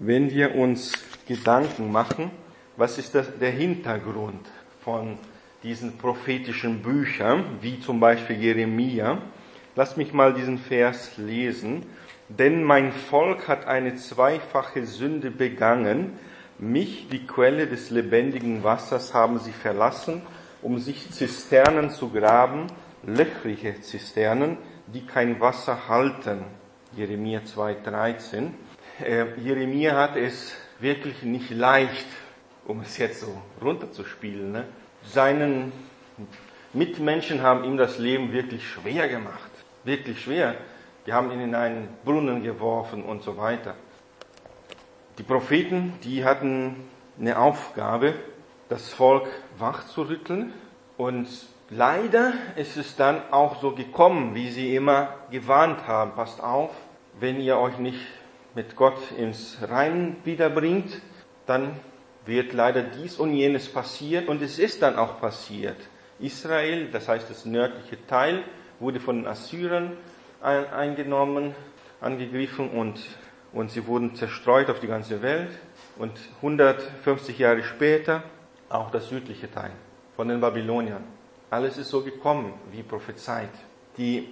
wenn wir uns Gedanken machen, was ist der Hintergrund von diesen prophetischen Büchern, wie zum Beispiel Jeremia. Lass mich mal diesen Vers lesen. Denn mein Volk hat eine zweifache Sünde begangen. Mich, die Quelle des lebendigen Wassers, haben sie verlassen, um sich Zisternen zu graben, löchrige Zisternen, die kein Wasser halten. Jeremia 2,13. Jeremia hat es wirklich nicht leicht, um es jetzt so runterzuspielen. Ne? Seinen Mitmenschen haben ihm das Leben wirklich schwer gemacht. Wirklich schwer. Die haben ihn in einen Brunnen geworfen und so weiter. Die Propheten, die hatten eine Aufgabe, das Volk wachzurütteln. Und leider ist es dann auch so gekommen, wie sie immer gewarnt haben. Passt auf, wenn ihr euch nicht mit Gott ins Reinen wiederbringt, dann wird leider dies und jenes passieren. Und es ist dann auch passiert. Israel, das heißt das nördliche Teil, wurde von den Assyrern eingenommen, angegriffen und sie wurden zerstreut auf die ganze Welt. Und 150 Jahre später auch das südliche Teil von den Babyloniern. Alles ist so gekommen, wie prophezeit. Die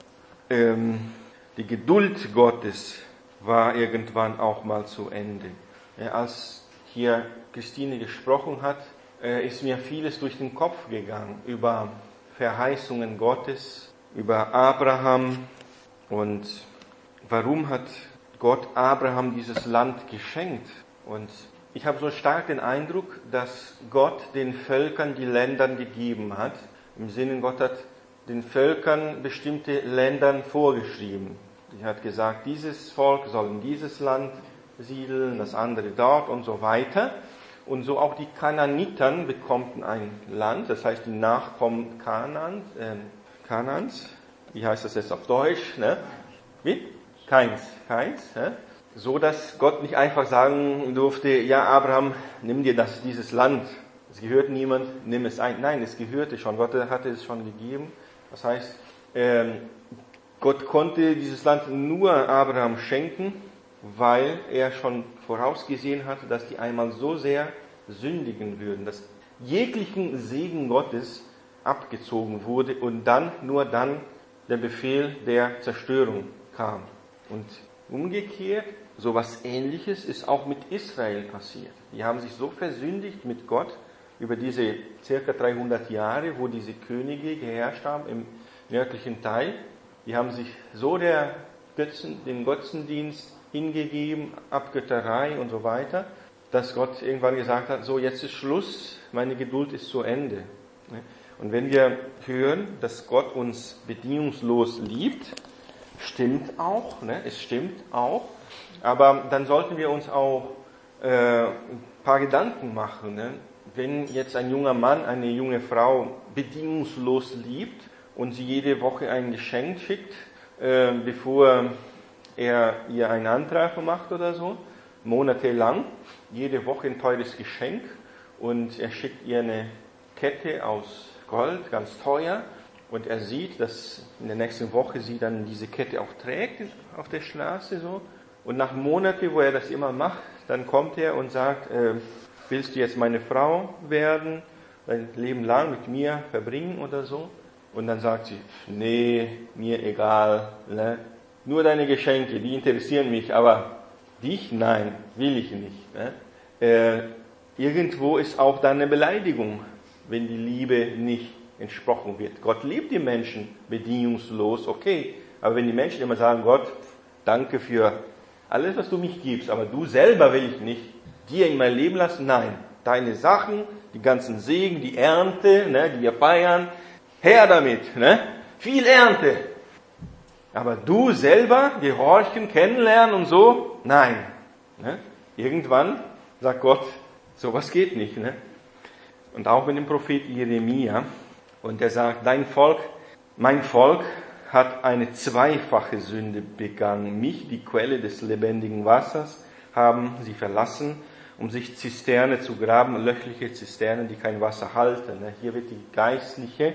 Geduld Gottes war irgendwann auch mal zu Ende. Als hier Christine gesprochen hat, ist mir vieles durch den Kopf gegangen über Verheißungen Gottes, über Abraham und warum hat Gott Abraham dieses Land geschenkt. Und ich habe so stark den Eindruck, dass Gott den Völkern die Länder gegeben hat. Im Sinne, Gott hat den Völkern bestimmte Länder vorgeschrieben. Er hat gesagt, dieses Volk soll in dieses Land siedeln, das andere dort und so weiter. Und so auch die Kanaaniten bekommen ein Land, das heißt die Nachkommen Kanaans. Wie heißt das jetzt auf Deutsch? Ne? Wie? Keins. Ne? So, dass Gott nicht einfach sagen durfte, ja Abraham, nimm dir dieses Land. Es gehört niemand, nimm es ein. Nein, es gehörte schon. Gott hatte es schon gegeben. Das heißt, Gott konnte dieses Land nur Abraham schenken, weil er schon vorausgesehen hatte, dass die einmal so sehr sündigen würden, dass jeglichen Segen Gottes abgezogen wurde und nur dann der Befehl der Zerstörung kam. Und umgekehrt, so was Ähnliches ist auch mit Israel passiert. Die haben sich so versündigt mit Gott über diese circa 300 Jahre, wo diese Könige geherrscht haben im nördlichen Teil. Die haben sich so dem Götzendienst hingegeben, Abgötterei und so weiter, dass Gott irgendwann gesagt hat, so jetzt ist Schluss, meine Geduld ist zu Ende. Und wenn wir hören, dass Gott uns bedingungslos liebt, stimmt auch, es stimmt auch, aber dann sollten wir uns auch ein paar Gedanken machen. Wenn jetzt ein junger Mann eine junge Frau bedingungslos liebt und sie jede Woche ein Geschenk schickt, bevor er ihr einen Antrag macht oder so, monatelang, jede Woche ein teures Geschenk und er schickt ihr eine Kette aus Gold, ganz teuer, und er sieht, dass in der nächsten Woche sie dann diese Kette auch trägt auf der Straße so, und nach Monaten, wo er das immer macht, dann kommt er und sagt, willst du jetzt meine Frau werden, dein Leben lang mit mir verbringen oder so? Und dann sagt sie, nee, mir egal, ne? Nur deine Geschenke, die interessieren mich, aber dich, nein, will ich nicht. Ne? Irgendwo ist auch dann eine Beleidigung, wenn die Liebe nicht entsprochen wird. Gott liebt die Menschen bedingungslos, okay, aber wenn die Menschen immer sagen, Gott, danke für alles, was du mich gibst, aber du selber will ich nicht dir in mein Leben lassen, nein, deine Sachen, die ganzen Segen, die Ernte, ne, die wir feiern, her damit, ne? Viel Ernte. Aber du selber, gehorchen, kennenlernen und so, nein. Ne? Irgendwann sagt Gott, sowas geht nicht. Ne? Und auch mit dem Prophet Jeremia, und er sagt, mein Volk hat eine zweifache Sünde begangen. Mich, die Quelle des lebendigen Wassers, haben sie verlassen, um sich Zisterne zu graben, löchliche Zisternen, die kein Wasser halten. Ne? Hier wird die geistliche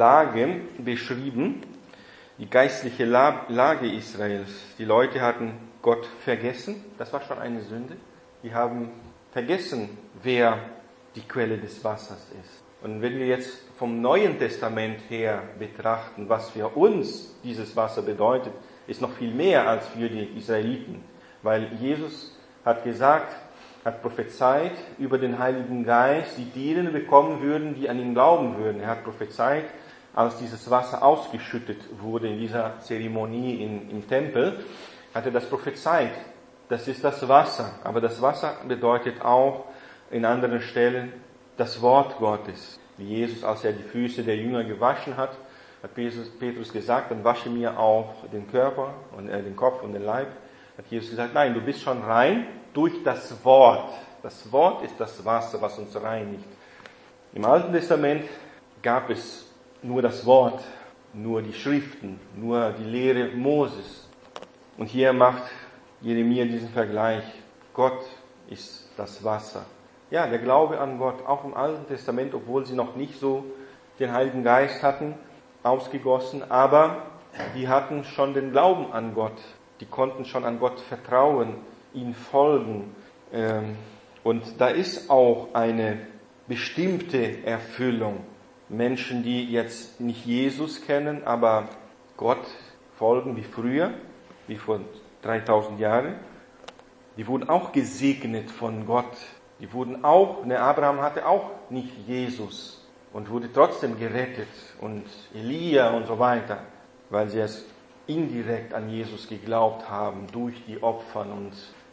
Lage beschrieben. Die geistliche Lage Israels. Die Leute hatten Gott vergessen. Das war schon eine Sünde. Die haben vergessen, wer die Quelle des Wassers ist. Und wenn wir jetzt vom Neuen Testament her betrachten, was für uns dieses Wasser bedeutet, ist noch viel mehr als für die Israeliten. Weil Jesus hat gesagt, hat prophezeit über den Heiligen Geist, die denen bekommen würden, die an ihn glauben würden. Er hat prophezeit, als dieses Wasser ausgeschüttet wurde in dieser Zeremonie im Tempel, hat er das prophezeit. Das ist das Wasser. Aber das Wasser bedeutet auch in anderen Stellen das Wort Gottes. Wie Jesus, als er die Füße der Jünger gewaschen hat, hat Petrus gesagt, dann wasche mir auch den Körper und den Kopf und den Leib. Hat Jesus gesagt, nein, du bist schon rein durch das Wort. Das Wort ist das Wasser, was uns reinigt. Im Alten Testament gab es nur das Wort, nur die Schriften, nur die Lehre Moses. Und hier macht Jeremia diesen Vergleich. Gott ist das Wasser. Ja, der Glaube an Gott, auch im Alten Testament, obwohl sie noch nicht so den Heiligen Geist hatten, ausgegossen, aber die hatten schon den Glauben an Gott. Die konnten schon an Gott vertrauen, ihm folgen. Und da ist auch eine bestimmte Erfüllung. Menschen, die jetzt nicht Jesus kennen, aber Gott folgen wie früher, wie vor 3000 Jahren, die wurden auch gesegnet von Gott. Die wurden auch, Abraham hatte auch nicht Jesus und wurde trotzdem gerettet und Elia und so weiter, weil sie es indirekt an Jesus geglaubt haben, durch die Opfer und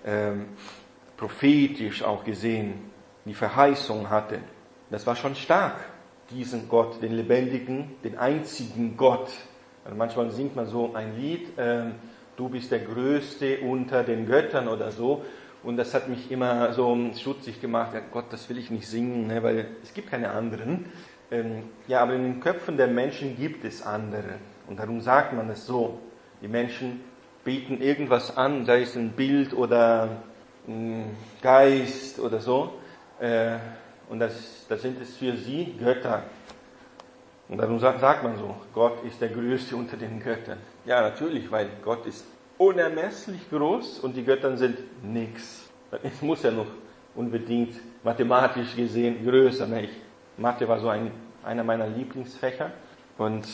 prophetisch auch gesehen, die Verheißung hatte. Das war schon stark, diesen Gott, den lebendigen, den einzigen Gott. Also manchmal singt man so ein Lied, du bist der Größte unter den Göttern oder so. Und das hat mich immer so schutzig gemacht. Ja, Gott, das will ich nicht singen, ne, weil es gibt keine anderen. Ja, aber in den Köpfen der Menschen gibt es andere. Und darum sagt man es so. Die Menschen beten irgendwas an, sei es ein Bild oder ein Geist oder so. Und das sind es für sie Götter. Und darum sagt man so, Gott ist der Größte unter den Göttern. Ja, natürlich, weil Gott ist unermesslich groß und die Götter sind nix. Es muss ja noch unbedingt mathematisch gesehen größer. Ne? Mathe war so einer meiner Lieblingsfächer. Und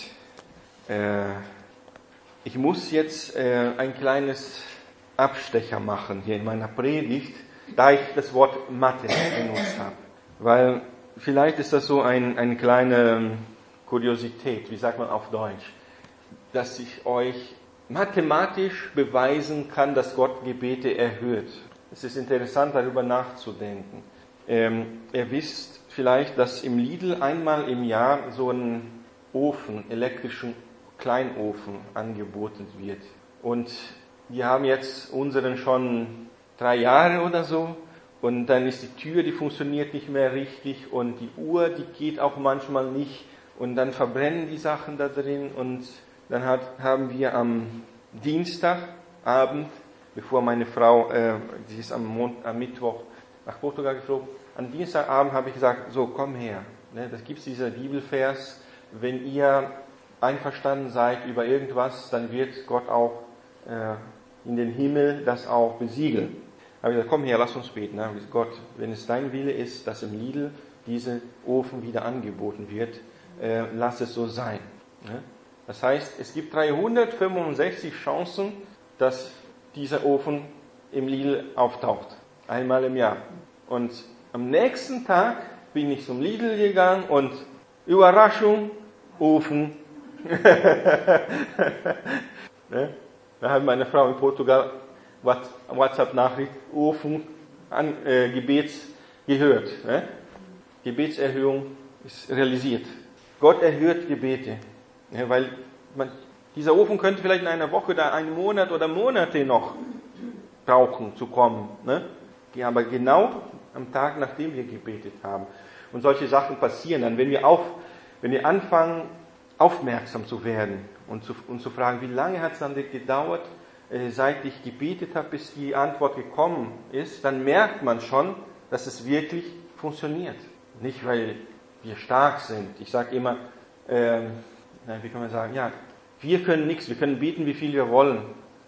ich muss jetzt ein kleines Abstecher machen hier in meiner Predigt, da ich das Wort Mathe benutzt habe. Weil vielleicht ist das so eine kleine Kuriosität, wie sagt man auf Deutsch, dass ich euch mathematisch beweisen kann, dass Gott Gebete erhört. Es ist interessant, darüber nachzudenken. Ihr wisst vielleicht, dass im Lidl einmal im Jahr so ein Ofen, elektrischen Kleinofen angeboten wird. Und wir haben jetzt unseren schon 3 Jahre oder so. Und dann ist die Tür, die funktioniert nicht mehr richtig. Und die Uhr, die geht auch manchmal nicht. Und dann verbrennen die Sachen da drin. Und dann haben wir am Dienstagabend, bevor meine Frau, sie ist am Mittwoch nach Portugal geflogen, am Dienstagabend habe ich gesagt, so komm her. Das gibt dieser Bibelvers, wenn ihr einverstanden seid über irgendwas, dann wird Gott auch in den Himmel das auch besiegeln. Habe ich gesagt, komm her, lass uns beten. Habe ich gesagt, Gott, wenn es dein Wille ist, dass im Lidl dieser Ofen wieder angeboten wird, lass es so sein. Das heißt, es gibt 365 Chancen, dass dieser Ofen im Lidl auftaucht. Einmal im Jahr. Und am nächsten Tag bin ich zum Lidl gegangen und Überraschung, Ofen. Da hat meine Frau in Portugal WhatsApp-Nachricht, Ofen, Gebets gehört. Gebetserhörung ist realisiert. Gott erhört Gebete. Weil dieser Ofen könnte vielleicht in einer Woche oder einem Monat oder Monate noch brauchen zu kommen. Ja, aber genau am Tag, nachdem wir gebetet haben. Und solche Sachen passieren dann, wenn wir anfangen, aufmerksam zu werden und zu fragen, wie lange hat es dann gedauert, seit ich gebetet habe, bis die Antwort gekommen ist, dann merkt man schon, dass es wirklich funktioniert. Nicht, weil wir stark sind. Ich sage immer, wie kann man sagen, ja, wir können nichts, wir können beten, wie viel wir wollen.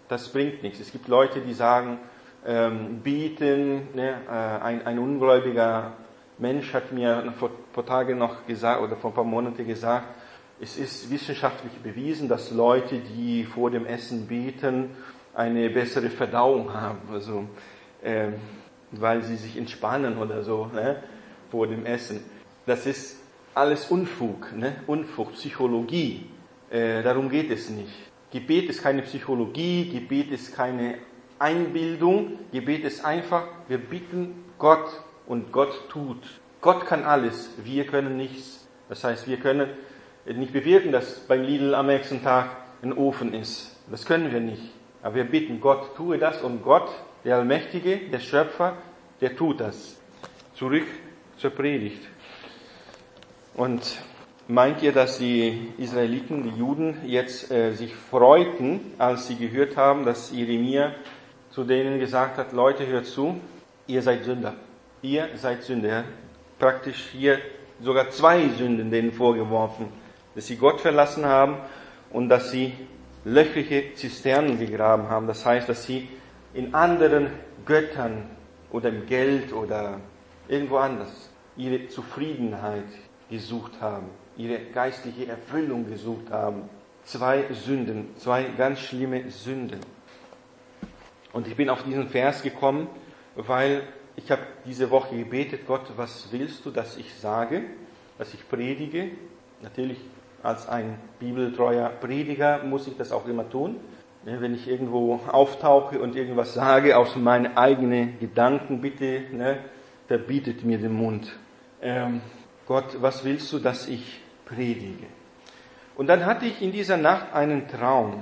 das bringt nichts. Es gibt Leute, die sagen, beten, ne? Ein ungläubiger Mensch hat mir vor ein paar Tagen noch gesagt, oder vor ein paar Monaten gesagt, es ist wissenschaftlich bewiesen, dass Leute, die vor dem Essen beten, eine bessere Verdauung haben, also, weil sie sich entspannen oder so, ne? Vor dem Essen. Das ist alles Unfug, ne? Unfug, Psychologie. Darum geht es nicht. Gebet ist keine Psychologie, Gebet ist keine Einbildung, Gebet ist einfach, wir bitten Gott und Gott tut. Gott kann alles, wir können nichts. Das heißt, wir können nicht bewirken, dass beim Lidl am nächsten Tag ein Ofen ist. Das können wir nicht. Aber wir bitten Gott, tue das und Gott, der Allmächtige, der Schöpfer, der tut das. Zurück zur Predigt. Und meint ihr, dass die Israeliten, die Juden, jetzt sich freuten, als sie gehört haben, dass Jeremia zu denen gesagt hat, Leute, hört zu, ihr seid Sünder. Ihr seid Sünder. Ja? Praktisch hier sogar 2 Sünden denen vorgeworfen. Dass sie Gott verlassen haben und dass sie löchliche Zisternen gegraben haben. Das heißt, dass sie in anderen Göttern oder im Geld oder irgendwo anders ihre Zufriedenheit gesucht haben, ihre geistliche Erfüllung gesucht haben. 2 Sünden, 2 ganz schlimme Sünden. Und ich bin auf diesen Vers gekommen, weil ich habe diese Woche gebetet, Gott, was willst du, dass ich sage, dass ich predige? Natürlich als ein bibeltreuer Prediger muss ich das auch immer tun. Wenn ich irgendwo auftauche und irgendwas sage aus meinen eigenen Gedanken, bitte, verbietet mir den Mund. Gott, was willst du, dass ich predige? Und dann hatte ich in dieser Nacht einen Traum.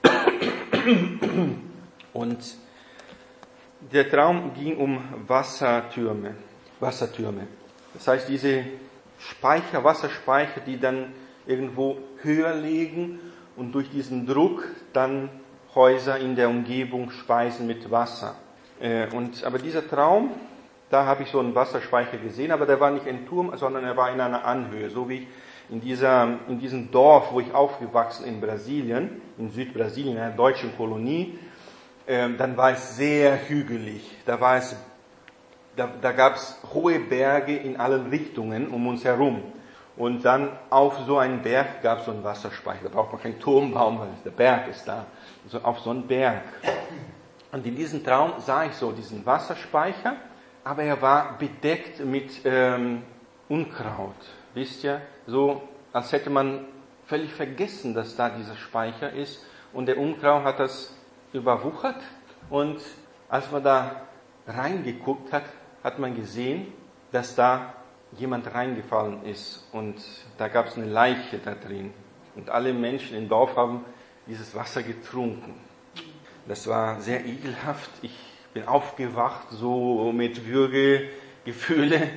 Und der Traum ging um Wassertürme. Das heißt, diese Wasserspeicher, die dann irgendwo höher liegen und durch diesen Druck dann Häuser in der Umgebung speisen mit Wasser. Aber dieser Traum, da habe ich so einen Wasserspeicher gesehen, aber der war nicht ein Turm, sondern er war in einer Anhöhe, so wie in diesem Dorf, wo ich aufgewachsen in Brasilien, in Südbrasilien, in einer deutschen Kolonie. Dann war es sehr hügelig. Da gab es hohe Berge in allen Richtungen um uns herum. Und dann auf so einen Berg gab es so einen Wasserspeicher. Da braucht man keinen Turm bauen, weil der Berg ist da. Also auf so einen Berg. Und in diesem Traum sah ich so diesen Wasserspeicher, aber er war bedeckt mit Unkraut. Wisst ihr? So, als hätte man völlig vergessen, dass da dieser Speicher ist. Und der Unkraut hat das überwuchert. Und als man da reingeguckt hat, hat man gesehen, dass da jemand reingefallen ist. Und da gab es eine Leiche da drin. Und alle Menschen im Dorf haben dieses Wasser getrunken. Das war sehr ekelhaft. Ich bin aufgewacht, so mit Würgegefühle.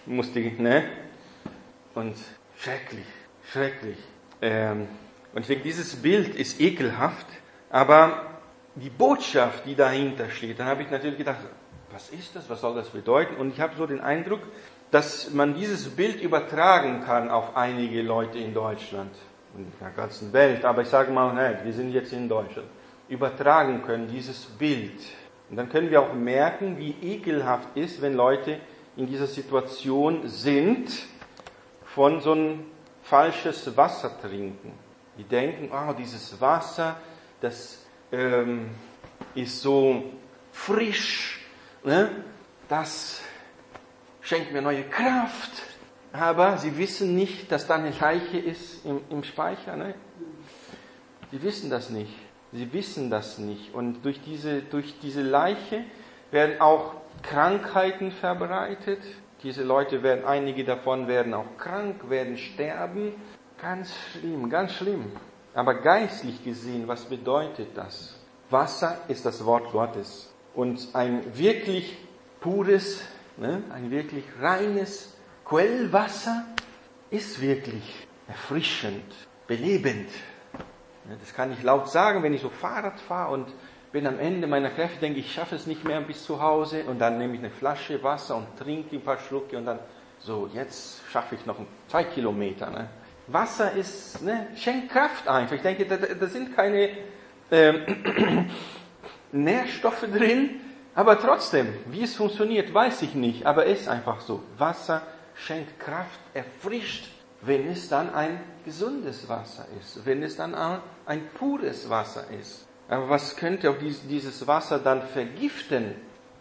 Und schrecklich. Und ich denke, dieses Bild ist ekelhaft, aber die Botschaft, die dahinter steht, dann habe ich natürlich gedacht, was ist das, was soll das bedeuten? Und ich habe so den Eindruck, dass man dieses Bild übertragen kann auf einige Leute in Deutschland und in der ganzen Welt. Aber ich sage mal, wir sind jetzt in Deutschland. Übertragen können dieses Bild. Und dann können wir auch merken, wie ekelhaft ist, wenn Leute in dieser Situation sind, von so ein falsches Wasser trinken. Die denken, dieses Wasser, das ist so frisch, das schenkt mir neue Kraft. Aber sie wissen nicht, dass da eine Leiche ist im Speicher. Sie wissen das nicht. Und durch diese Leiche werden auch Krankheiten verbreitet. Diese Leute einige davon werden auch krank, werden sterben. Ganz schlimm. Aber geistlich gesehen, was bedeutet das? Wasser ist das Wort Gottes. Und ein wirklich pures, ein wirklich reines Quellwasser ist wirklich erfrischend, belebend. Das kann ich laut sagen, wenn ich so Fahrrad fahre und bin am Ende meiner Kräfte, denke ich schaffe es nicht mehr bis zu Hause und dann nehme ich eine Flasche Wasser und trinke ein paar Schlucke und dann jetzt schaffe ich noch 2 Kilometer. Wasser schenkt Kraft einfach. Ich denke, da sind keine Nährstoffe drin, aber trotzdem, wie es funktioniert, weiß ich nicht, aber es ist einfach so. Wasser schenkt Kraft, erfrischt, wenn es dann ein gesundes Wasser ist, wenn es dann ein pures Wasser ist. Aber was könnte auch dieses Wasser dann vergiften?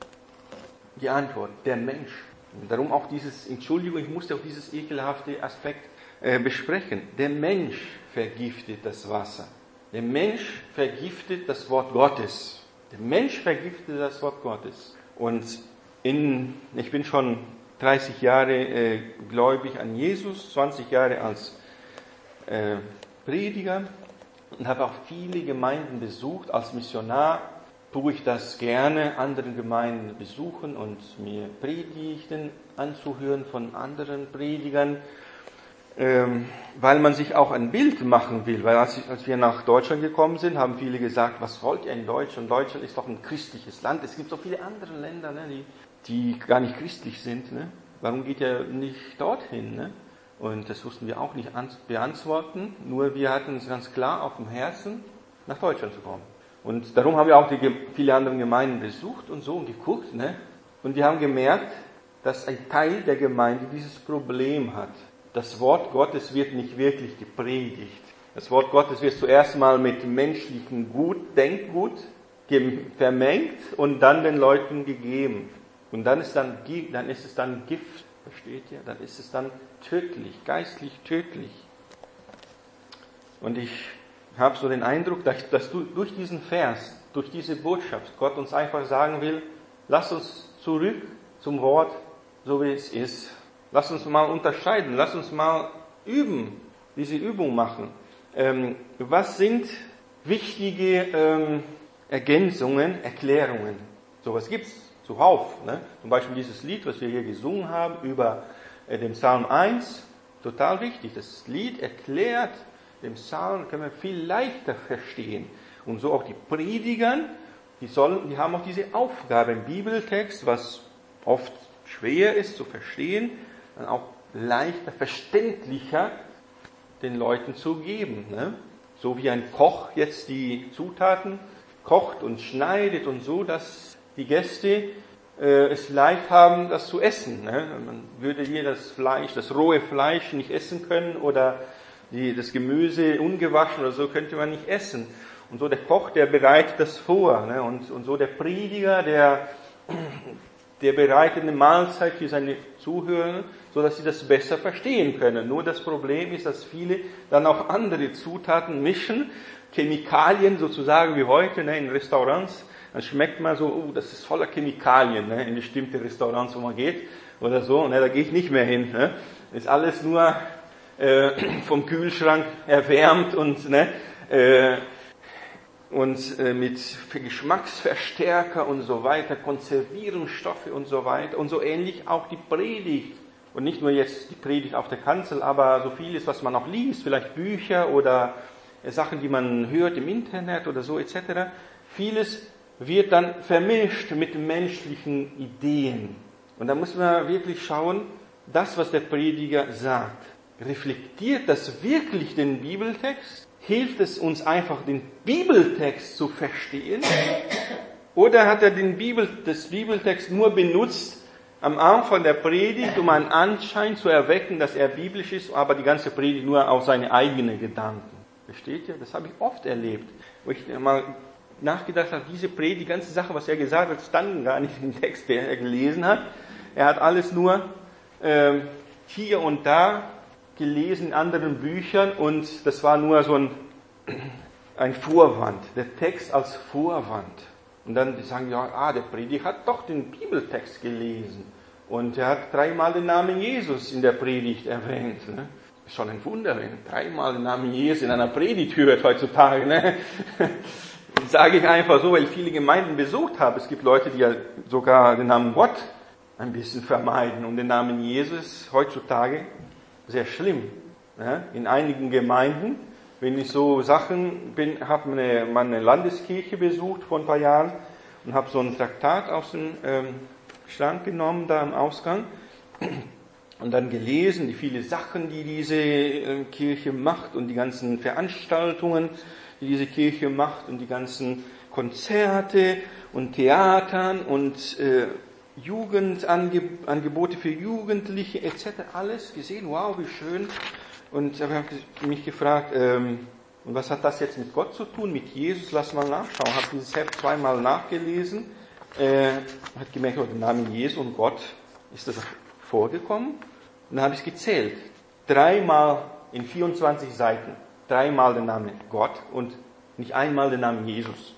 Die Antwort, der Mensch. Und darum auch Entschuldigung, ich musste auch dieses ekelhafte Aspekt besprechen. Der Mensch vergiftet das Wasser. Der Mensch vergiftet das Wort Gottes. Der Mensch vergiftet das Wort Gottes. Und ich bin schon 30 Jahre gläubig an Jesus, 20 Jahre als Prediger und habe auch viele Gemeinden besucht. Als Missionar tue ich das gerne, andere Gemeinden besuchen und mir Predigten anzuhören von anderen Predigern, weil man sich auch ein Bild machen will. Weil als wir nach Deutschland gekommen sind, haben viele gesagt, was wollt ihr in Deutschland? Deutschland ist doch ein christliches Land. Es gibt so viele andere Länder, ne, die gar nicht christlich sind. Ne? Warum geht ihr nicht dorthin? Ne? Und das wussten wir auch nicht beantworten. Nur wir hatten es ganz klar auf dem Herzen, nach Deutschland zu kommen. Und darum haben wir auch viele andere Gemeinden besucht und so und geguckt. Ne? Und wir haben gemerkt, dass ein Teil der Gemeinde dieses Problem hat. Das Wort Gottes wird nicht wirklich gepredigt. Das Wort Gottes wird zuerst mal mit menschlichem Denkgut vermengt und dann den Leuten gegeben. Und dann ist es dann Gift, versteht ihr? Dann ist es dann tödlich, geistlich tödlich. Und ich habe so den Eindruck, dass durch diesen Vers, durch diese Botschaft, Gott uns einfach sagen will, lass uns zurück zum Wort, so wie es ist. Lass uns mal unterscheiden, lass uns mal üben, diese Übung machen. Was sind wichtige Ergänzungen, Erklärungen? Sowas gibt's zuhauf. Ne? Zum Beispiel dieses Lied, was wir hier gesungen haben über den Psalm 1, total wichtig. Das Lied erklärt den Psalm, können wir viel leichter verstehen. Und so auch die Prediger, die haben auch diese Aufgabe im Bibeltext, was oft schwer ist zu verstehen, dann auch leichter, verständlicher den Leuten zu geben. Ne? So wie ein Koch jetzt die Zutaten kocht und schneidet und so, dass die Gäste es leicht haben, das zu essen. Ne? Man würde hier das rohe Fleisch nicht essen können oder das Gemüse ungewaschen oder so könnte man nicht essen. Und so der Koch, der bereitet das vor. Ne? Und so der Prediger, der bereitet eine Mahlzeit für seine Zuhörer, so dass sie das besser verstehen können. Nur das Problem ist, dass viele dann auch andere Zutaten mischen, Chemikalien sozusagen wie heute, ne, in Restaurants. Dann schmeckt man so, das ist voller Chemikalien, ne, in bestimmte Restaurants, wo man geht oder so. Ne, da gehe ich nicht mehr hin. Ne. Ist alles nur vom Kühlschrank erwärmt und mit Geschmacksverstärker und so weiter, Konservierungsstoffe und so weiter. Und so ähnlich auch die Predigt. Und nicht nur jetzt die Predigt auf der Kanzel, aber so vieles, was man auch liest, vielleicht Bücher oder Sachen, die man hört im Internet oder so etc. Vieles wird dann vermischt mit menschlichen Ideen. Und da muss man wirklich schauen, das, was der Prediger sagt, reflektiert das wirklich den Bibeltext? Hilft es uns einfach, den Bibeltext zu verstehen? Oder hat er das Bibeltext nur benutzt am Anfang der Predigt, um einen Anschein zu erwecken, dass er biblisch ist, aber die ganze Predigt nur auf seine eigenen Gedanken? Versteht ihr? Das habe ich oft erlebt, wo ich mal nachgedacht habe, diese Predigt, die ganze Sache, was er gesagt hat, stand gar nicht im Text, den er gelesen hat. Er hat alles nur hier und da gelesen in anderen Büchern und das war nur so ein Vorwand, der Text als Vorwand. Und dann sagen ja, der Prediger hat doch den Bibeltext gelesen und er hat 3-mal den Namen Jesus in der Predigt erwähnt. Ne? Ist schon ein Wunder, wenn 3-mal den Namen Jesus in einer Predigt hört heutzutage. Ne? Das sage ich einfach so, weil ich viele Gemeinden besucht habe. Es gibt Leute, die ja sogar den Namen Gott ein bisschen vermeiden und den Namen Jesus heutzutage sehr schlimm. Ja? In einigen Gemeinden, wenn ich so habe meine Landeskirche besucht vor ein paar Jahren und habe so ein Traktat aus dem Schrank genommen, da am Ausgang, und dann gelesen, die viele Sachen, die diese Kirche macht und die ganzen Veranstaltungen, diese Kirche macht und die ganzen Konzerte und Theatern und Jugendangebote für Jugendliche etc. alles gesehen. Wow, wie schön. Und ich habe mich gefragt, und was hat das jetzt mit Gott zu tun, mit Jesus? Lass mal nachschauen. Habe dieses Heft zweimal nachgelesen. Hat gemerkt, der Name Jesu und Gott, ist das vorgekommen? Und dann habe ich es gezählt. 3-mal in 24 Seiten. 3-mal der Name Gott und nicht einmal der Name Jesus.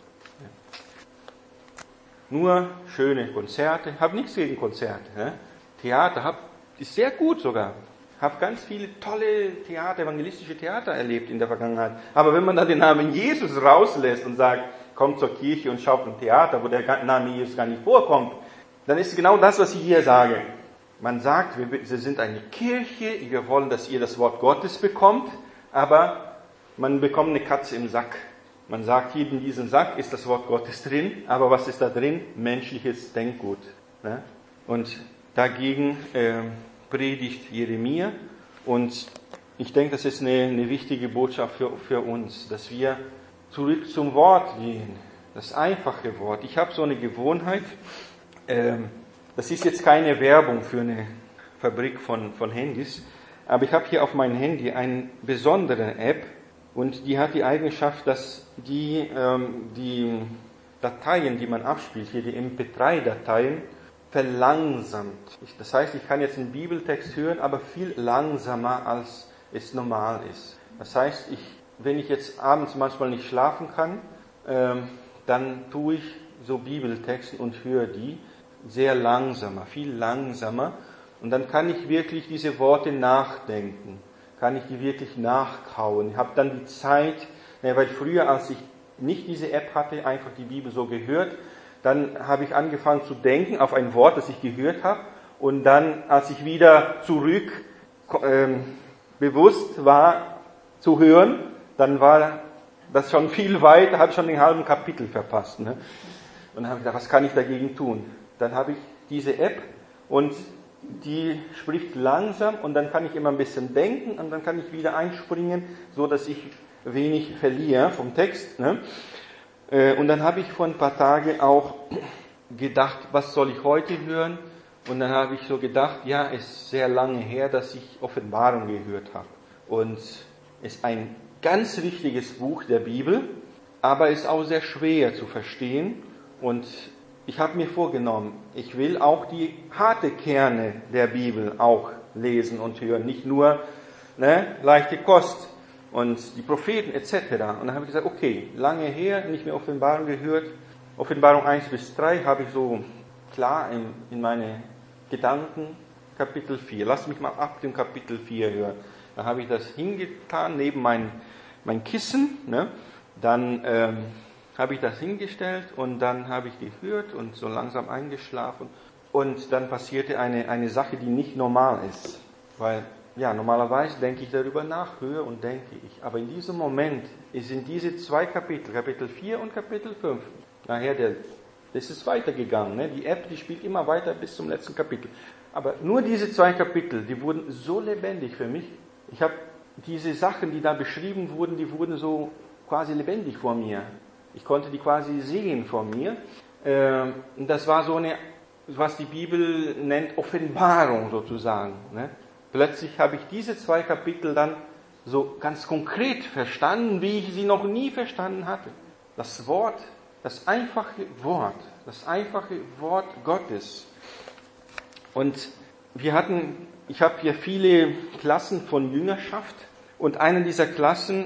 Nur schöne Konzerte. Habe nichts gegen Konzerte. Ne? Theater ist sehr gut sogar. Habe ganz viele tolle Theater, evangelistische Theater erlebt in der Vergangenheit. Aber wenn man dann den Namen Jesus rauslässt und sagt, kommt zur Kirche und schaut ein Theater, wo der Name Jesus gar nicht vorkommt, dann ist es genau das, was ich hier sage. Man sagt, wir sind eine Kirche, wir wollen, dass ihr das Wort Gottes bekommt, aber man bekommt eine Katze im Sack. Man sagt, hier in diesem Sack ist das Wort Gottes drin, aber was ist da drin? Menschliches Denkgut. Ne? Und dagegen predigt Jeremia. Und ich denke, das ist eine wichtige Botschaft für uns, dass wir zurück zum Wort gehen. Das einfache Wort. Ich habe so eine Gewohnheit, das ist jetzt keine Werbung für eine Fabrik von Handys, aber ich habe hier auf meinem Handy eine besondere App, und die hat die Eigenschaft, dass die Dateien, die man abspielt, hier die MP3-Dateien, verlangsamt. Das heißt, ich kann jetzt einen Bibeltext hören, aber viel langsamer, als es normal ist. Das heißt, wenn ich jetzt abends manchmal nicht schlafen kann, dann tue ich so Bibeltexte und höre die sehr langsamer, viel langsamer. Und dann kann ich wirklich diese Worte nachdenken. Kann ich die wirklich nachkauen. Ich habe dann die Zeit, weil früher, als ich nicht diese App hatte, einfach die Bibel so gehört, dann habe ich angefangen zu denken auf ein Wort, das ich gehört habe, und dann, als ich wieder zurück bewusst war zu hören, dann war das schon viel weiter, habe ich schon den halben Kapitel verpasst. Ne? Und dann habe ich gedacht, was kann ich dagegen tun? Dann habe ich diese App und die spricht langsam und dann kann ich immer ein bisschen denken und dann kann ich wieder einspringen, so dass ich wenig verliere vom Text. Ne? Und dann habe ich vor ein paar Tagen auch gedacht, was soll ich heute hören? Und dann habe ich so gedacht, ja, es ist sehr lange her, dass ich Offenbarung gehört habe. Und es ist ein ganz wichtiges Buch der Bibel, aber ist auch sehr schwer zu verstehen. Und ich habe mir vorgenommen, ich will auch die harte Kerne der Bibel auch lesen und hören, nicht nur leichte Kost und die Propheten etc. Und dann habe ich gesagt, okay, lange her, nicht mehr Offenbarung gehört. Offenbarung 1-3 habe ich so klar in meine Gedanken. Kapitel 4, lass mich mal ab dem Kapitel 4 hören. Dann habe ich das hingetan neben mein Kissen, ne? Dann habe ich das hingestellt und dann habe ich gehört und so langsam eingeschlafen. Und dann passierte eine Sache, die nicht normal ist. Weil, ja, normalerweise denke ich darüber nach, höre und denke ich. Aber in diesem Moment sind diese 2 Kapitel, Kapitel 4 und Kapitel 5, nachher das ist weitergegangen. Ne? Die App, die spielt immer weiter bis zum letzten Kapitel. Aber nur diese 2 Kapitel, die wurden so lebendig für mich. Ich habe diese Sachen, die da beschrieben wurden, die wurden so quasi lebendig vor mir. Ich konnte die quasi sehen vor mir. Und das war so eine, was die Bibel nennt, Offenbarung sozusagen. Ne? Plötzlich habe ich diese 2 Kapitel dann so ganz konkret verstanden, wie ich sie noch nie verstanden hatte. Das Wort, das einfache Wort Gottes. Und ich habe hier viele Klassen von Jüngerschaft und eine dieser Klassen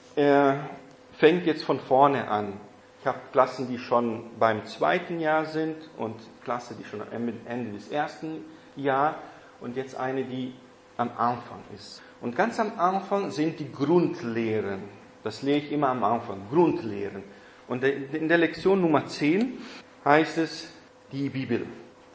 fängt jetzt von vorne an. Ich habe Klassen, die schon beim 2. Jahr sind und Klasse, die schon am Ende des 1. Jahr und jetzt eine, die am Anfang ist. Und ganz am Anfang sind die Grundlehren. Das lehre ich immer am Anfang, Grundlehren. Und in der Lektion Nummer 10 heißt es, die Bibel.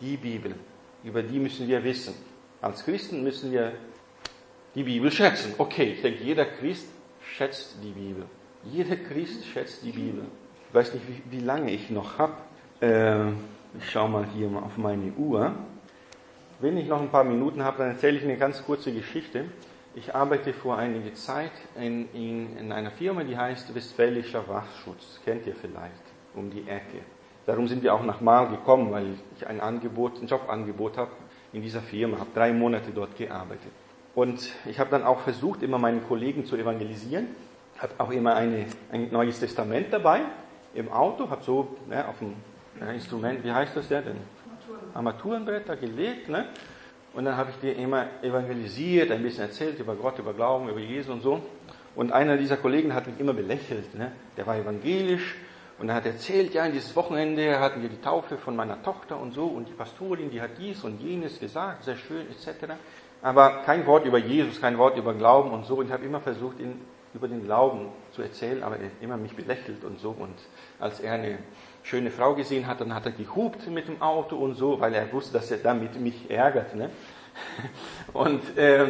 Über die müssen wir wissen. Als Christen müssen wir die Bibel schätzen. Okay, ich denke, jeder Christ schätzt die Bibel. Jeder Christ schätzt die Bibel. Ich weiß nicht, wie lange ich noch habe. Ich schaue mal hier mal auf meine Uhr. Wenn ich noch ein paar Minuten habe, dann erzähle ich eine ganz kurze Geschichte. Ich arbeite vor einiger Zeit in einer Firma, die heißt Westfälischer Wachschutz. Kennt ihr vielleicht, um die Ecke. Darum sind wir auch nach Marl gekommen, weil ich ein Jobangebot habe in dieser Firma, habe 3 Monate dort gearbeitet. Und ich habe dann auch versucht, immer meine Kollegen zu evangelisieren. Habe auch immer ein Neues Testament dabei im Auto, habe so auf dem Instrument, wie heißt das denn? Armaturenbrett da gelegt. Ne? Und dann habe ich die immer evangelisiert, ein bisschen erzählt über Gott, über Glauben, über Jesus und so. Und einer dieser Kollegen hat mich immer belächelt. Ne? Der war evangelisch und er hat erzählt, ja, in dieses Wochenende hatten wir die Taufe von meiner Tochter und so. Und die Pastorin, die hat dies und jenes gesagt, sehr schön, etc. Aber kein Wort über Jesus, kein Wort über Glauben und so. Und ich habe immer versucht, ihn über den Glauben zu erzählen, aber er hat immer mich belächelt und so. Und als er eine schöne Frau gesehen hat, dann hat er gehupt mit dem Auto und so, weil er wusste, dass er damit mich ärgert. Ne? Und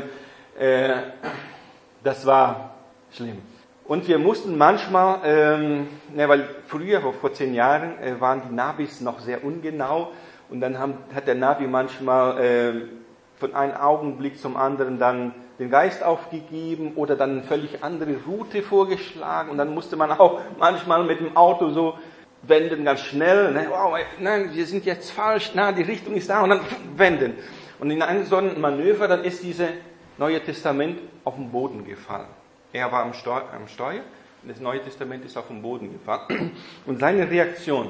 das war schlimm. Und wir mussten manchmal, weil früher, vor 10 Jahren, waren die Navis noch sehr ungenau. Und dann hat der Navi manchmal von einem Augenblick zum anderen dann den Geist aufgegeben oder dann eine völlig andere Route vorgeschlagen. Und dann musste man auch manchmal mit dem Auto so wenden, ganz schnell. Ne? Wow, nein, wir sind jetzt falsch. Na, die Richtung ist da. Und dann wenden. Und in einem so einem Manöver, dann ist dieses Neue Testament auf den Boden gefallen. Er war am Steuer und das Neue Testament ist auf den Boden gefallen. Und seine Reaktion,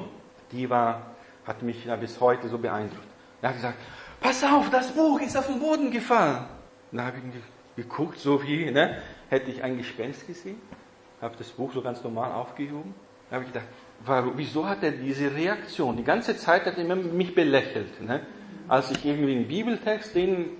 hat mich bis heute so beeindruckt. Er hat gesagt, pass auf, das Buch ist auf den Boden gefallen. Da habe ich geguckt, so wie, hätte ich ein Gespenst gesehen. Habe das Buch so ganz normal aufgehoben. Da habe ich gedacht, wieso hat er diese Reaktion? Die ganze Zeit hat er mich belächelt. Ne? Als ich irgendwie einen Bibeltext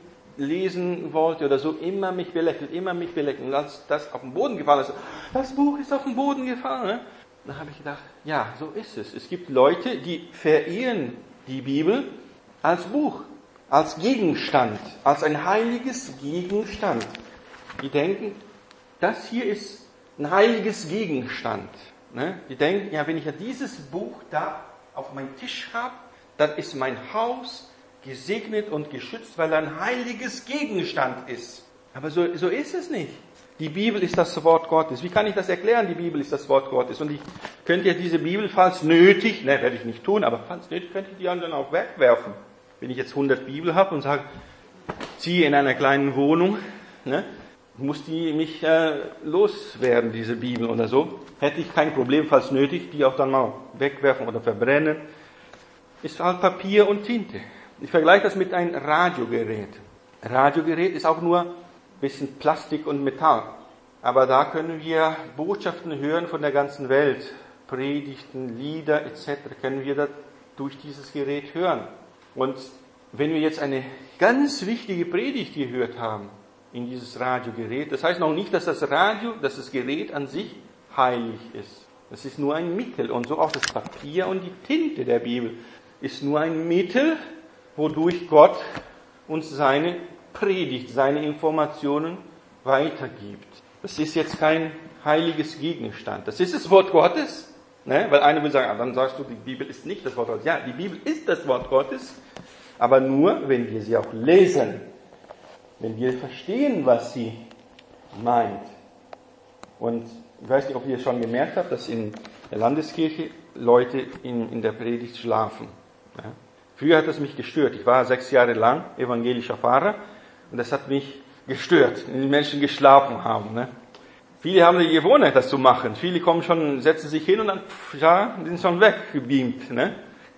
lesen wollte oder so, immer mich belächelt. Und als das auf den Boden gefallen ist, das Buch ist auf den Boden gefallen. Ne? Da habe ich gedacht, ja, so ist es. Es gibt Leute, die verehren die Bibel als Buch, als Gegenstand, als ein heiliges Gegenstand. Die denken, das hier ist ein heiliges Gegenstand. Ne? Die denken, ja, wenn ich ja dieses Buch da auf meinem Tisch habe, dann ist mein Haus gesegnet und geschützt, weil er ein heiliges Gegenstand ist. Aber so ist es nicht. Die Bibel ist das Wort Gottes. Wie kann ich das erklären? Die Bibel ist das Wort Gottes. Und ich könnte ja diese Bibel, falls nötig, werde ich nicht tun, aber falls nötig, könnte ich die anderen auch wegwerfen. Wenn ich jetzt 100 Bibel habe und sage, ziehe in einer kleinen Wohnung, muss die mich loswerden, diese Bibel oder so, hätte ich kein Problem, falls nötig, die auch dann mal wegwerfen oder verbrennen. Ist halt Papier und Tinte. Ich vergleiche das mit einem Radiogerät. Ein Radiogerät ist auch nur ein bisschen Plastik und Metall. Aber da können wir Botschaften hören von der ganzen Welt. Predigten, Lieder etc. können wir da durch dieses Gerät hören. Und wenn wir jetzt eine ganz wichtige Predigt gehört haben in dieses Radiogerät, das heißt noch nicht, dass das Gerät an sich heilig ist. Das ist nur ein Mittel. Und so auch das Papier und die Tinte der Bibel ist nur ein Mittel, wodurch Gott uns seine Predigt, seine Informationen weitergibt. Das ist jetzt kein heiliges Gegenstand. Das ist das Wort Gottes. Weil einer will sagen, dann sagst du, die Bibel ist nicht das Wort Gottes. Ja, die Bibel ist das Wort Gottes, aber nur, wenn wir sie auch lesen. Wenn wir verstehen, was sie meint. Und ich weiß nicht, ob ihr schon gemerkt habt, dass in der Landeskirche Leute in der Predigt schlafen. Ja? Früher hat das mich gestört. Ich war 6 Jahre lang evangelischer Pfarrer und das hat mich gestört, wenn die Menschen geschlafen haben. Ne? Viele haben die Gewohnheit, das zu machen. Viele setzen sich hin und dann sind schon weggebeamt. Ne?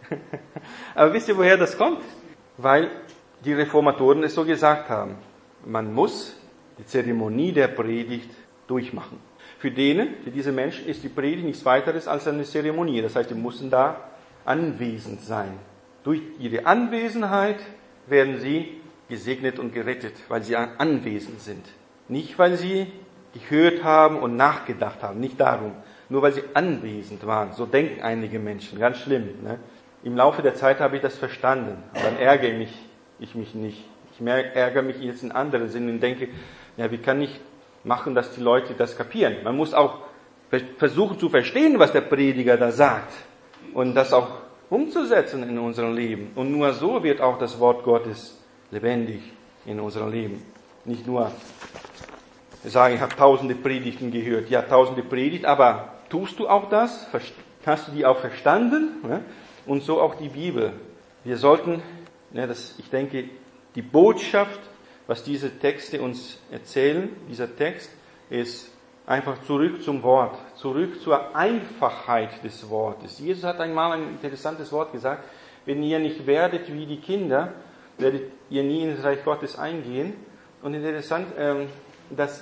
Aber wisst ihr, woher das kommt? Weil die Reformatoren es so gesagt haben. Man muss die Zeremonie der Predigt durchmachen. Für diese Menschen ist die Predigt nichts weiteres als eine Zeremonie. Das heißt, die müssen da anwesend sein. Durch ihre Anwesenheit werden sie gesegnet und gerettet, weil sie anwesend sind. Nicht, weil sie gehört haben und nachgedacht haben, nicht darum. Nur weil sie anwesend waren. So denken einige Menschen, ganz schlimm. Ne? Im Laufe der Zeit habe ich das verstanden. Dann ärgere ich mich nicht. Ich ärgere mich jetzt in anderen Sinnen und denke, ja, wie kann ich machen, dass die Leute das kapieren? Man muss auch versuchen zu verstehen, was der Prediger da sagt. Und das auch umzusetzen in unserem Leben. Und nur so wird auch das Wort Gottes lebendig in unserem Leben. Nicht nur sagen, ich habe tausende Predigten gehört. Ja, tausende Predigten, aber tust du auch das? Hast du die auch verstanden? Und so auch die Bibel. Wir sollten, ich denke, die Botschaft, was diese Texte uns erzählen, dieser Text, ist einfach zurück zum Wort, zurück zur Einfachheit des Wortes. Jesus hat einmal ein interessantes Wort gesagt: Wenn ihr nicht werdet wie die Kinder, werdet ihr nie in das Reich Gottes eingehen. Und interessant, dass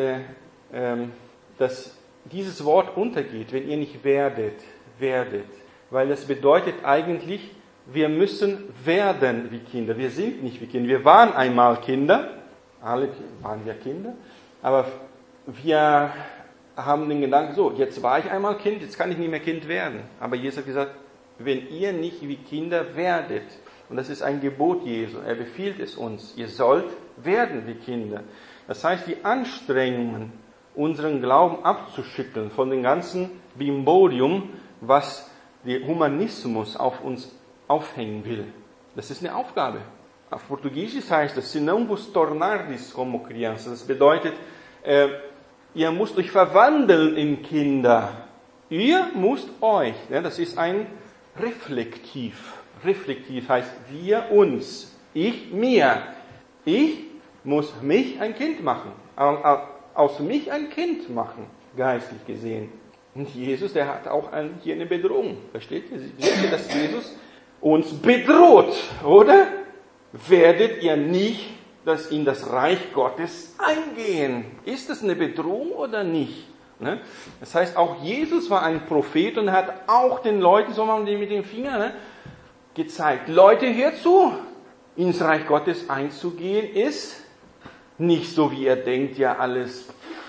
dieses Wort untergeht, wenn ihr nicht werdet. Weil das bedeutet eigentlich, wir müssen werden wie Kinder. Wir sind nicht wie Kinder. Wir waren einmal Kinder. Alle waren wir Kinder. Aber wir haben den Gedanken, so, jetzt war ich einmal Kind, jetzt kann ich nicht mehr Kind werden. Aber Jesus hat gesagt, wenn ihr nicht wie Kinder werdet, und das ist ein Gebot Jesu, er befiehlt es uns, ihr sollt werden wie Kinder. Das heißt, die Anstrengungen, unseren Glauben abzuschütteln von dem ganzen Bimborium, was der Humanismus auf uns aufhängen will. Das ist eine Aufgabe. Auf Portugiesisch heißt das, se não vos tornardes como crianças. Das bedeutet, ihr müsst euch verwandeln in Kinder. Ihr müsst euch. Das ist ein Reflektiv. Reflektiv heißt wir, uns. Ich, mir. Ich muss mich ein Kind machen. Aus mich ein Kind machen, geistlich gesehen. Und Jesus, der hat auch hier eine Bedrohung. Versteht ihr? Seht ihr, dass Jesus uns bedroht, oder? Werdet ihr nicht in das Reich Gottes eingehen? Ist das eine Bedrohung oder nicht? Das heißt, auch Jesus war ein Prophet und hat auch den Leuten, so machen die mit dem Finger, gezeigt. Leute, hört zu! Ins Reich Gottes einzugehen ist nicht so, wie ihr denkt, ja alles,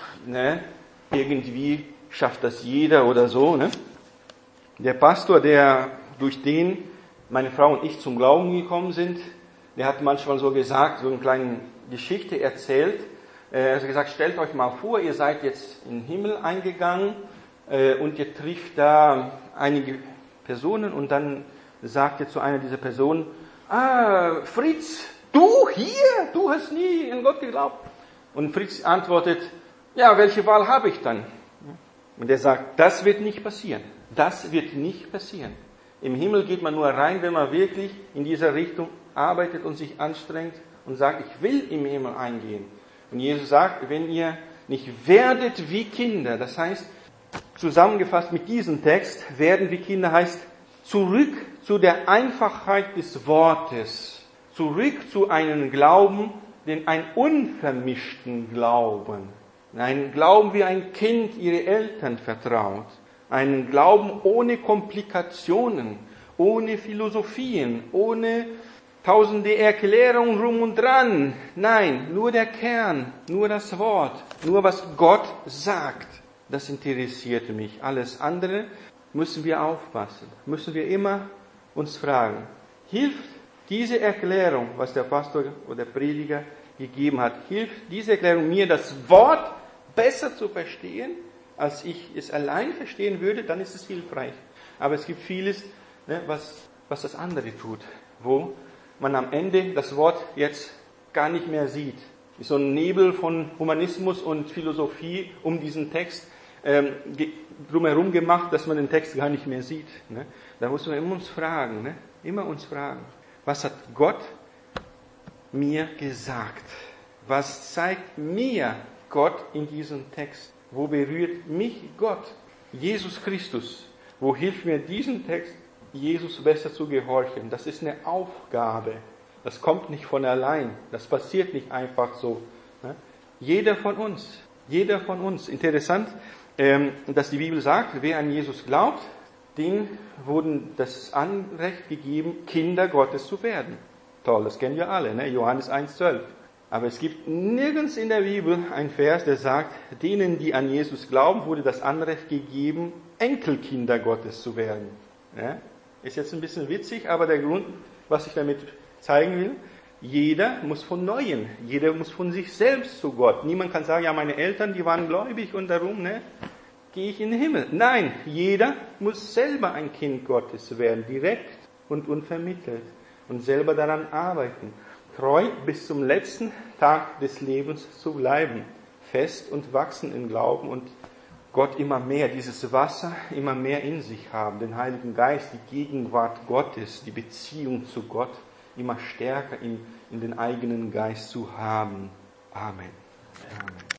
irgendwie schafft das jeder oder so. Der Pastor, durch den meine Frau und ich zum Glauben gekommen sind, der hat manchmal so gesagt, so eine kleine Geschichte erzählt. Er hat gesagt, stellt euch mal vor, ihr seid jetzt in den Himmel eingegangen und ihr trifft da einige Personen und dann sagt ihr zu einer dieser Personen, Fritz, du hier, du hast nie an Gott geglaubt. Und Fritz antwortet, ja, welche Wahl habe ich dann? Und er sagt, das wird nicht passieren. Das wird nicht passieren. Im Himmel geht man nur rein, wenn man wirklich in dieser Richtung arbeitet und sich anstrengt und sagt, ich will im Himmel eingehen. Und Jesus sagt, wenn ihr nicht werdet wie Kinder, das heißt, zusammengefasst mit diesem Text, werden wie Kinder heißt, zurück zu der Einfachheit des Wortes, zurück zu einem Glauben, einen unvermischten Glauben, einen Glauben, wie ein Kind ihre Eltern vertraut, einen Glauben ohne Komplikationen, ohne Philosophien, ohne tausende Erklärungen rum und dran. Nein, nur der Kern, nur das Wort, nur was Gott sagt. Das interessiert mich. Alles andere müssen wir aufpassen. Müssen wir immer uns fragen. Hilft diese Erklärung, was der Pastor oder der Prediger gegeben hat, hilft diese Erklärung mir, das Wort besser zu verstehen, als ich es allein verstehen würde, dann ist es hilfreich. Aber es gibt vieles, was das andere tut, wo man am Ende das Wort jetzt gar nicht mehr sieht. Ist so ein Nebel von Humanismus und Philosophie um diesen Text drumherum gemacht, dass man den Text gar nicht mehr sieht. Da muss man immer uns fragen, was hat Gott mir gesagt? Was zeigt mir Gott in diesem Text? Wo berührt mich Gott? Jesus Christus. Wo hilft mir diesen Text, Jesus besser zu gehorchen? Das ist eine Aufgabe. Das kommt nicht von allein. Das passiert nicht einfach so. Jeder von uns. Interessant, dass die Bibel sagt, wer an Jesus glaubt, dem wurden das Anrecht gegeben, Kinder Gottes zu werden. Toll, das kennen wir alle, Johannes 1,12. Aber es gibt nirgends in der Bibel ein Vers, der sagt, denen, die an Jesus glauben, wurde das Anrecht gegeben, Enkelkinder Gottes zu werden. Ja? Ist jetzt ein bisschen witzig, aber der Grund, was ich damit zeigen will, jeder muss von Neuem, jeder muss von sich selbst zu Gott. Niemand kann sagen, ja, meine Eltern, die waren gläubig und darum, gehe ich in den Himmel. Nein, jeder muss selber ein Kind Gottes werden, direkt und unvermittelt und selber daran arbeiten. Treu bis zum letzten Tag des Lebens zu bleiben. fest und wachsen im Glauben und Gott immer mehr, dieses Wasser immer mehr in sich haben, den Heiligen Geist, die Gegenwart Gottes, die Beziehung zu Gott immer stärker in den eigenen Geist zu haben. Amen. Amen.